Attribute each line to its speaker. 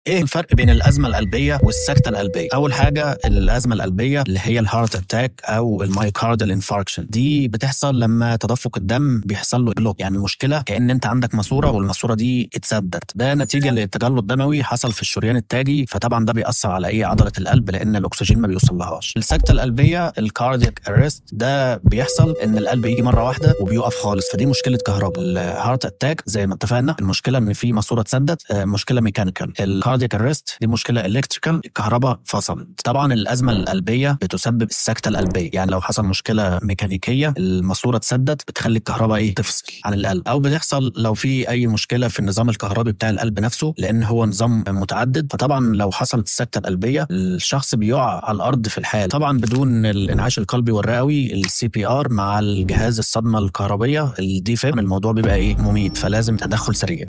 Speaker 1: ايه الفرق بين الازمه القلبيه والسكته القلبيه؟ اول حاجه الازمه القلبيه اللي هي الهارت اتاك او المايوكاردال انفاركشن، دي بتحصل لما تدفق الدم بيحصل له بلوك، يعني مشكله كأن انت عندك ماسوره والماسوره دي اتسدت، ده نتيجه لتجلط دموي حصل في الشريان التاجي، فطبعا ده بيأثر على ايه عضله القلب لان الاكسجين ما بيوصلهاش. السكته القلبيه الكاردياك ارست ده بيحصل ان القلب يجي مره واحده وبيقف خالص، فدي مشكله كهرباء. الهارت اتاك زي ما اتفقنا المشكله ان في ماسوره اتسدت، مشكله ميكانيكال. الكاردياك ارست دي مشكله الكتريكال، الكهرباء فصلت. طبعا الازمه القلبيه بتسبب السكته القلبيه، يعني لو حصل مشكله ميكانيكيه الماسوره اتسدت بتخلي الكهرباء ايه تفصل عن القلب، او بتحصل لو في اي مشكله في النظام الكهربي بتاع القلب نفسه لان هو نظام متعدد. فطبعا لو حصلت السكته القلبيه الشخص بيقع على الارض في الحال، طبعا بدون الانعاش القلبي والرئوي السي بي ار مع الجهاز الصدمه الكهربيه الدي فيم، الموضوع بيبقى ايه مميت، فلازم تدخل سريع.